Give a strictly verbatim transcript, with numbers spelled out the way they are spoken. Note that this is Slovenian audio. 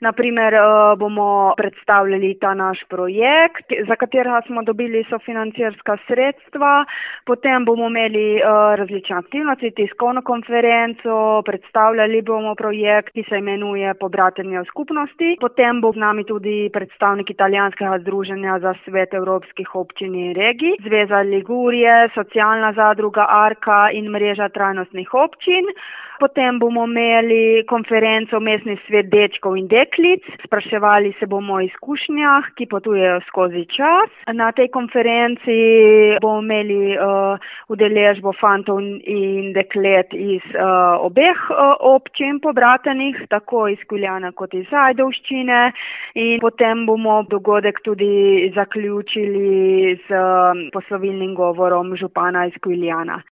Naprimer, bomo predstavljali ta naš projekt, za katerega smo dobili sofinancirska sredstva. Potem bomo imeli različne aktivnosti, tiskovno konferenco, predstavljali bomo projekt, ki se imenuje Pobratenje v skupnosti. Potem bo z nami tudi predstavnik italijanskega združenja za svet evropskih občin in regij, Zveza Ligurije, socialna zadruga Arka in mreža trajnostnih občin. Potem bomo imeli konferenco Mestni svet dečkov in deklic. Spraševali se bomo o izkušnjah, ki potujejo skozi čas. Na tej konferenci bomo imeli uh, udeležbo fantov in deklet iz uh, obeh uh, občin pobratenih, tako iz Kuljana kot iz Ajdovščine. In potem bomo dogodek tudi zaključili z uh, poslovilnim govorom župana iz Kuljana.